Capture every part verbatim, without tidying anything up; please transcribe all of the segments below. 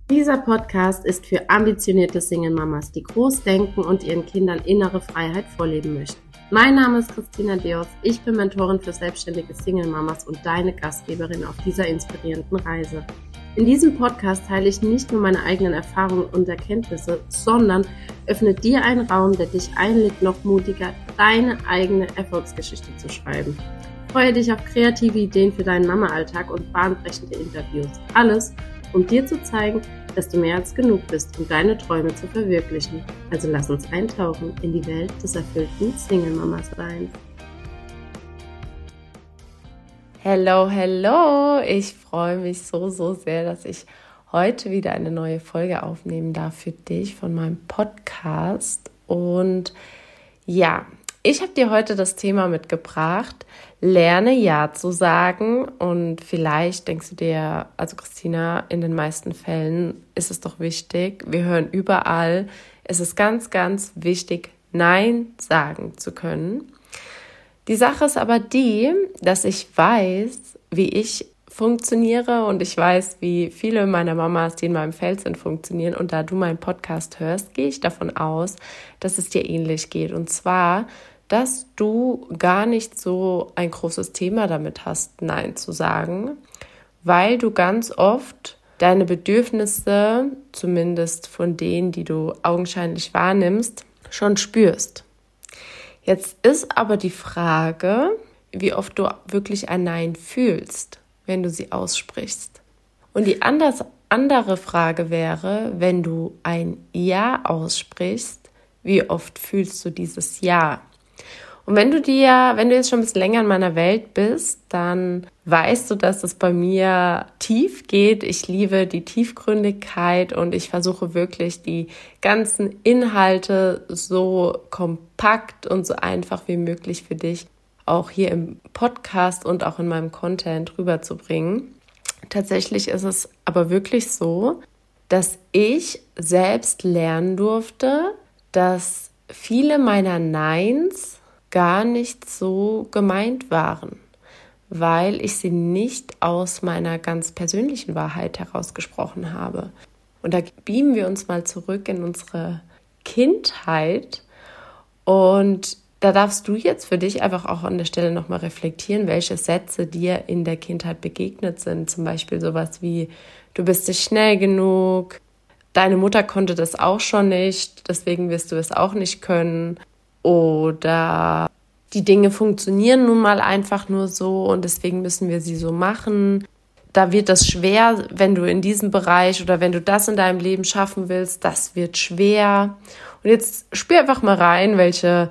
Dieser Podcast ist für ambitionierte Single-Mamas, die groß denken und ihren Kindern innere Freiheit vorleben möchten. Mein Name ist Christina Deos, ich bin Mentorin für selbstständige Single-Mamas und deine Gastgeberin auf dieser inspirierenden Reise. In diesem Podcast teile ich nicht nur meine eigenen Erfahrungen und Erkenntnisse, sondern öffne dir einen Raum, der dich einlädt, noch mutiger deine eigene Erfolgsgeschichte zu schreiben. Freue dich auf kreative Ideen für deinen Mama-Alltag und bahnbrechende Interviews. Alles, um dir zu zeigen, dass du mehr als genug bist, um deine Träume zu verwirklichen. Also lass uns eintauchen in die Welt des erfüllten Single-Mama-Seins. Hello, hello! Ich freue mich so, so sehr, dass ich heute wieder eine neue Folge aufnehmen darf für dich von meinem Podcast. Und ja, ich habe dir heute das Thema mitgebracht, lerne Ja zu sagen. Und vielleicht denkst du dir, also Christina, in den meisten Fällen ist es doch wichtig, wir hören überall, es ist ganz, ganz wichtig, Nein sagen zu können. Die Sache ist aber die, dass ich weiß, wie ich funktioniere und ich weiß, wie viele meiner Mamas, die in meinem Feld sind, funktionieren. Und da du meinen Podcast hörst, gehe ich davon aus, dass es dir ähnlich geht. Und zwar, dass du gar nicht so ein großes Thema damit hast, Nein zu sagen, weil du ganz oft deine Bedürfnisse, zumindest von denen, die du augenscheinlich wahrnimmst, schon spürst. Jetzt ist aber die Frage, wie oft du wirklich ein Nein fühlst, wenn du sie aussprichst. Und die anders, andere Frage wäre, wenn du ein Ja aussprichst, wie oft fühlst du dieses Ja? Und wenn du dir, wenn du jetzt schon ein bisschen länger in meiner Welt bist, dann weißt du, dass es bei mir tief geht. Ich liebe die Tiefgründigkeit und ich versuche wirklich die ganzen Inhalte so kompakt und so einfach wie möglich für dich auch hier im Podcast und auch in meinem Content rüberzubringen. Tatsächlich ist es aber wirklich so, dass ich selbst lernen durfte, dass viele meiner Neins gar nicht so gemeint waren, weil ich sie nicht aus meiner ganz persönlichen Wahrheit herausgesprochen habe. Und da beamen wir uns mal zurück in unsere Kindheit und da darfst du jetzt für dich einfach auch an der Stelle nochmal reflektieren, welche Sätze dir in der Kindheit begegnet sind. Zum Beispiel sowas wie, du bist nicht schnell genug, deine Mutter konnte das auch schon nicht, deswegen wirst du es auch nicht können. Oder die Dinge funktionieren nun mal einfach nur so und deswegen müssen wir sie so machen. Da wird das schwer, wenn du in diesem Bereich oder wenn du das in deinem Leben schaffen willst, das wird schwer. Und jetzt spür einfach mal rein, welche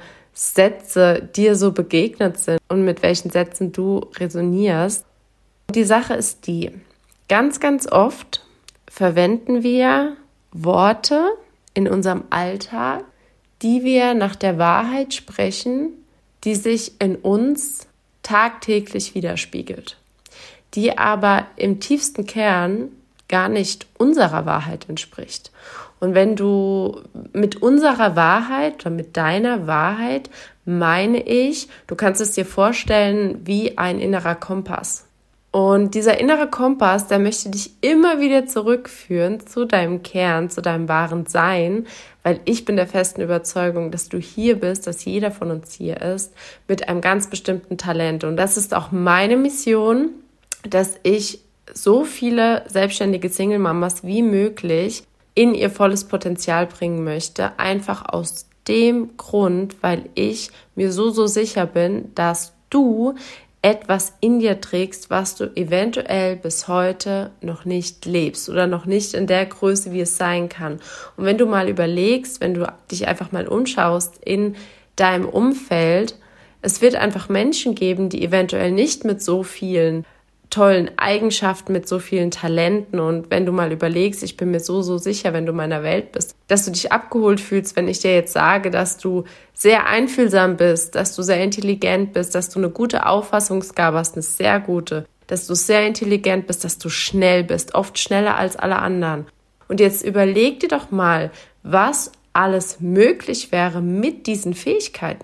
Sätze dir so begegnet sind und mit welchen Sätzen du resonierst. Und die Sache ist die, ganz, ganz oft verwenden wir Worte in unserem Alltag, die wir nach der Wahrheit sprechen, die sich in uns tagtäglich widerspiegelt, die aber im tiefsten Kern gar nicht unserer Wahrheit entspricht. Und wenn du mit unserer Wahrheit oder mit deiner Wahrheit meine ich, du kannst es dir vorstellen wie ein innerer Kompass. Und dieser innere Kompass, der möchte dich immer wieder zurückführen zu deinem Kern, zu deinem wahren Sein, weil ich bin der festen Überzeugung, dass du hier bist, dass jeder von uns hier ist, mit einem ganz bestimmten Talent. Und das ist auch meine Mission, dass ich so viele selbstständige Single-Mamas wie möglich in ihr volles Potenzial bringen möchte, einfach aus dem Grund, weil ich mir so, so sicher bin, dass du etwas in dir trägst, was du eventuell bis heute noch nicht lebst oder noch nicht in der Größe, wie es sein kann. Und wenn du mal überlegst, wenn du dich einfach mal umschaust in deinem Umfeld, es wird einfach Menschen geben, die eventuell nicht mit so vielen tollen Eigenschaften, mit so vielen Talenten und wenn du mal überlegst, ich bin mir so, so sicher, wenn du in meiner Welt bist, dass du dich abgeholt fühlst, wenn ich dir jetzt sage, dass du sehr einfühlsam bist, dass du sehr intelligent bist, dass du eine gute Auffassungsgabe hast, eine sehr gute, dass du sehr intelligent bist, dass du schnell bist, oft schneller als alle anderen. Und jetzt überleg dir doch mal, was alles möglich wäre mit diesen Fähigkeiten.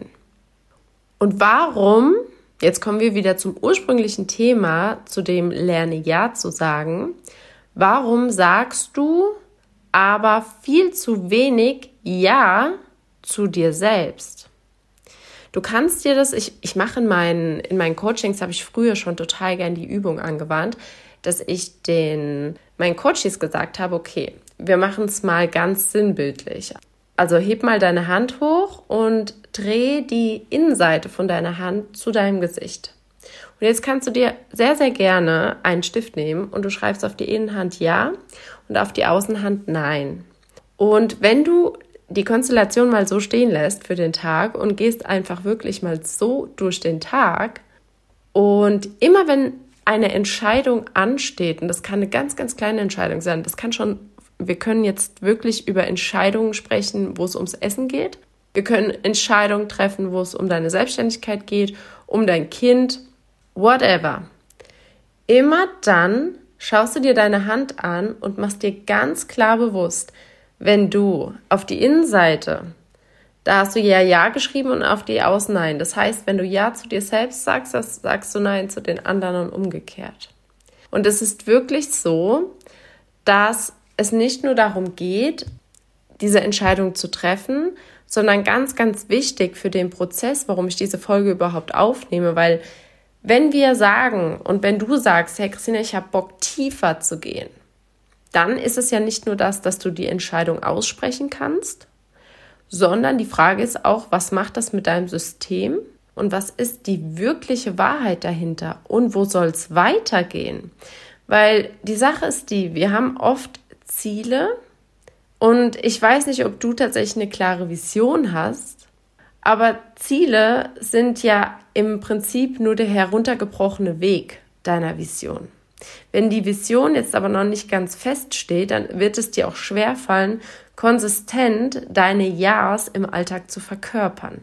Und warum Jetzt kommen wir wieder zum ursprünglichen Thema, zu dem Lerne Ja zu sagen. Warum sagst du aber viel zu wenig Ja zu dir selbst? Du kannst dir das, ich, ich mache in meinen, in meinen Coachings, habe ich früher schon total gern die Übung angewandt, dass ich den meinen Coaches gesagt habe, okay, wir machen es mal ganz sinnbildlich. Also heb mal deine Hand hoch und dreh die Innenseite von deiner Hand zu deinem Gesicht. Und jetzt kannst du dir sehr, sehr gerne einen Stift nehmen und du schreibst auf die Innenhand Ja und auf die Außenhand Nein. Und wenn du die Konstellation mal so stehen lässt für den Tag und gehst einfach wirklich mal so durch den Tag und immer wenn eine Entscheidung ansteht, und das kann eine ganz, ganz kleine Entscheidung sein, das kann schon, wir können jetzt wirklich über Entscheidungen sprechen, wo es ums Essen geht. Wir können Entscheidungen treffen, wo es um deine Selbstständigkeit geht, um dein Kind, whatever. Immer dann schaust du dir deine Hand an und machst dir ganz klar bewusst, wenn du auf die Innenseite, da hast du ja Ja geschrieben und auf die Außen Nein. Das heißt, wenn du Ja zu dir selbst sagst, das sagst du Nein zu den anderen und umgekehrt. Und es ist wirklich so, dass es nicht nur darum geht, diese Entscheidung zu treffen, sondern ganz, ganz wichtig für den Prozess, warum ich diese Folge überhaupt aufnehme, weil wenn wir sagen und wenn du sagst, hey Christina, ich habe Bock, tiefer zu gehen, dann ist es ja nicht nur das, dass du die Entscheidung aussprechen kannst, sondern die Frage ist auch, was macht das mit deinem System und was ist die wirkliche Wahrheit dahinter und wo soll es weitergehen? Weil die Sache ist die, wir haben oft Ziele und ich weiß nicht, ob du tatsächlich eine klare Vision hast, aber Ziele sind ja im Prinzip nur der heruntergebrochene Weg deiner Vision. Wenn die Vision jetzt aber noch nicht ganz feststeht, dann wird es dir auch schwerfallen, konsistent deine Ja's im Alltag zu verkörpern.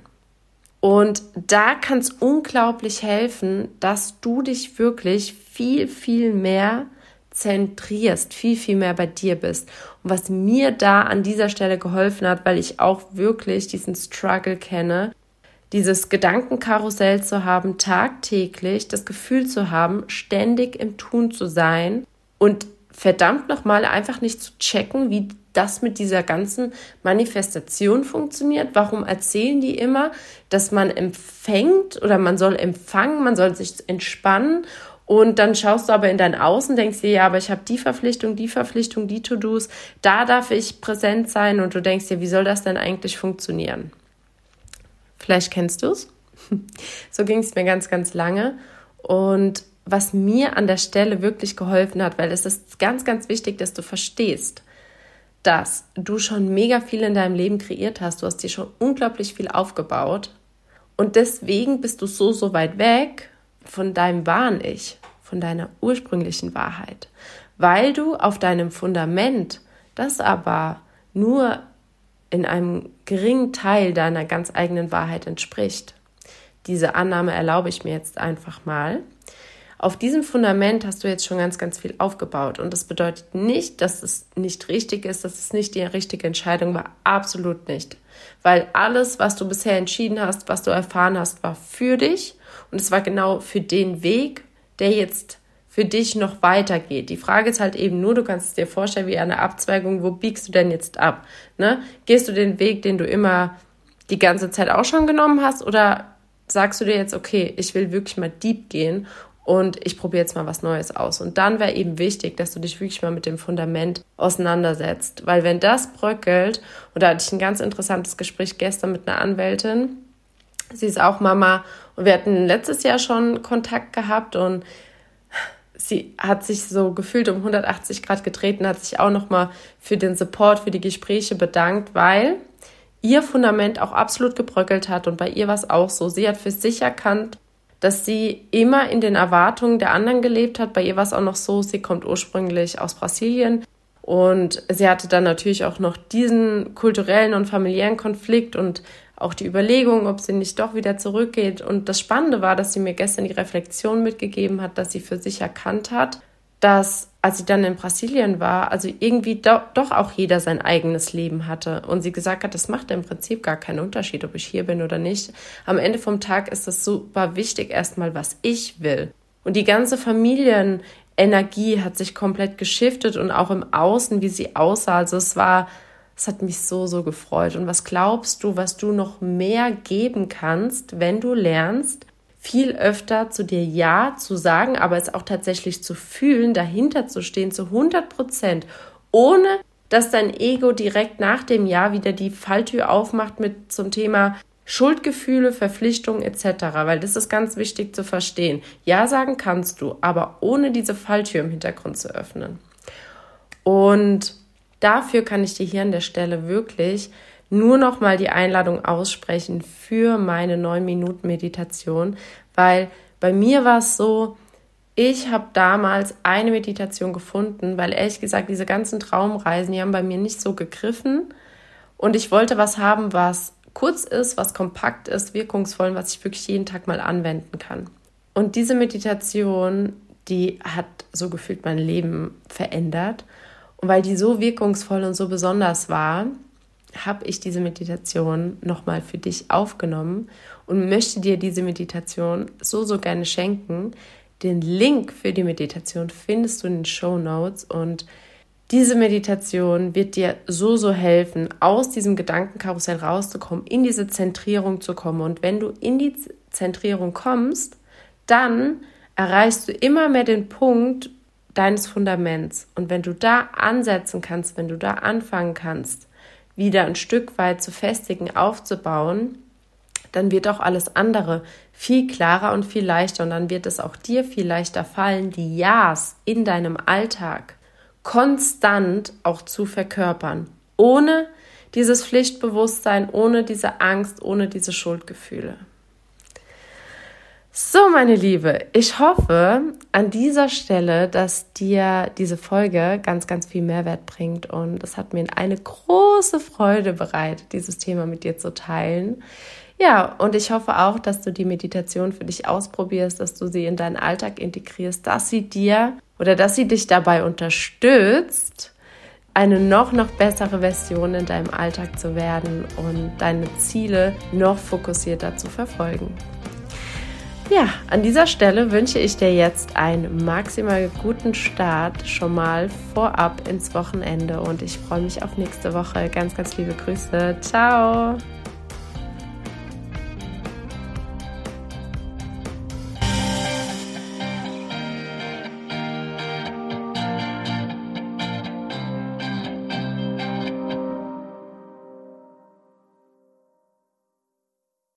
Und da kann es unglaublich helfen, dass du dich wirklich viel, viel mehr zentrierst, viel, viel mehr bei dir bist. Und was mir da an dieser Stelle geholfen hat, weil ich auch wirklich diesen Struggle kenne, dieses Gedankenkarussell zu haben, tagtäglich das Gefühl zu haben, ständig im Tun zu sein und verdammt nochmal einfach nicht zu checken, wie das mit dieser ganzen Manifestation funktioniert. Warum erzählen die immer, dass man empfängt oder man soll empfangen, man soll sich entspannen und dann schaust du aber in dein Außen, denkst dir, ja, aber ich habe die Verpflichtung, die Verpflichtung, die To-Dos, da darf ich präsent sein und du denkst dir, wie soll das denn eigentlich funktionieren? Vielleicht kennst du es. So ging es mir ganz, ganz lange. Und was mir an der Stelle wirklich geholfen hat, weil es ist ganz, ganz wichtig, dass du verstehst, dass du schon mega viel in deinem Leben kreiert hast. Du hast dir schon unglaublich viel aufgebaut. Und deswegen bist du so, so weit weg von deinem wahren Ich, von deiner ursprünglichen Wahrheit. Weil du auf deinem Fundament, das aber nur in einem geringen Teil deiner ganz eigenen Wahrheit entspricht. Diese Annahme erlaube ich mir jetzt einfach mal. Auf diesem Fundament hast du jetzt schon ganz, ganz viel aufgebaut und das bedeutet nicht, dass es nicht richtig ist, dass es nicht die richtige Entscheidung war, absolut nicht. Weil alles, was du bisher entschieden hast, was du erfahren hast, war für dich und es war genau für den Weg, der jetzt für dich noch weitergeht. Die Frage ist halt eben nur, du kannst es dir vorstellen wie eine Abzweigung, wo biegst du denn jetzt ab? Ne? Gehst du den Weg, den du immer die ganze Zeit auch schon genommen hast oder sagst du dir jetzt, okay, ich will wirklich mal deep gehen und ich probiere jetzt mal was Neues aus. Und dann wäre eben wichtig, dass du dich wirklich mal mit dem Fundament auseinandersetzt. Weil wenn das bröckelt, und da hatte ich ein ganz interessantes Gespräch gestern mit einer Anwältin, sie ist auch Mama und wir hatten letztes Jahr schon Kontakt gehabt und sie hat sich so gefühlt um hundertachtzig Grad gedreht und hat sich auch nochmal für den Support, für die Gespräche bedankt, weil ihr Fundament auch absolut gebröckelt hat und bei ihr war es auch so. Sie hat für sich erkannt, dass sie immer in den Erwartungen der anderen gelebt hat. Bei ihr war es auch noch so, sie kommt ursprünglich aus Brasilien und sie hatte dann natürlich auch noch diesen kulturellen und familiären Konflikt und auch die Überlegung, ob sie nicht doch wieder zurückgeht. Und das Spannende war, dass sie mir gestern die Reflexion mitgegeben hat, dass sie für sich erkannt hat, dass, als sie dann in Brasilien war, also irgendwie do, doch auch jeder sein eigenes Leben hatte. Und sie gesagt hat, das macht im Prinzip gar keinen Unterschied, ob ich hier bin oder nicht. Am Ende vom Tag ist das super wichtig erstmal, was ich will. Und die ganze Familien, Energie hat sich komplett geschiftet und auch im Außen, wie sie aussah. Also es war, es hat mich so, so gefreut. Und was glaubst du, was du noch mehr geben kannst, wenn du lernst, viel öfter zu dir Ja zu sagen, aber es auch tatsächlich zu fühlen, dahinter zu stehen, zu hundert Prozent, ohne dass dein Ego direkt nach dem Ja wieder die Falltür aufmacht mit zum Thema Schuldgefühle, Verpflichtungen et cetera, weil das ist ganz wichtig zu verstehen. Ja sagen kannst du, aber ohne diese Falltür im Hintergrund zu öffnen. Und dafür kann ich dir hier an der Stelle wirklich nur noch mal die Einladung aussprechen für meine neun Minuten Meditation, weil bei mir war es so, ich habe damals eine Meditation gefunden, weil ehrlich gesagt, diese ganzen Traumreisen, die haben bei mir nicht so gegriffen und ich wollte was haben, was kurz ist, was kompakt ist, wirkungsvoll und was ich wirklich jeden Tag mal anwenden kann. Und diese Meditation, die hat so gefühlt mein Leben verändert. Und weil die so wirkungsvoll und so besonders war, habe ich diese Meditation nochmal für dich aufgenommen und möchte dir diese Meditation so, so gerne schenken. Den Link für die Meditation findest du in den Shownotes und diese Meditation wird dir so, so helfen, aus diesem Gedankenkarussell rauszukommen, in diese Zentrierung zu kommen. Und wenn du in die Zentrierung kommst, dann erreichst du immer mehr den Punkt deines Fundaments. Und wenn du da ansetzen kannst, wenn du da anfangen kannst, wieder ein Stück weit zu festigen, aufzubauen, dann wird auch alles andere viel klarer und viel leichter. Und dann wird es auch dir viel leichter fallen, die Ja's in deinem Alltag konstant auch zu verkörpern, ohne dieses Pflichtbewusstsein, ohne diese Angst, ohne diese Schuldgefühle. So, meine Liebe, ich hoffe an dieser Stelle, dass dir diese Folge ganz, ganz viel Mehrwert bringt und es hat mir eine große Freude bereitet, dieses Thema mit dir zu teilen. Ja, und ich hoffe auch, dass du die Meditation für dich ausprobierst, dass du sie in deinen Alltag integrierst, dass sie dir oder dass sie dich dabei unterstützt, eine noch, noch bessere Version in deinem Alltag zu werden und deine Ziele noch fokussierter zu verfolgen. Ja, an dieser Stelle wünsche ich dir jetzt einen maximal guten Start schon mal vorab ins Wochenende und ich freue mich auf nächste Woche. Ganz, ganz liebe Grüße. Ciao!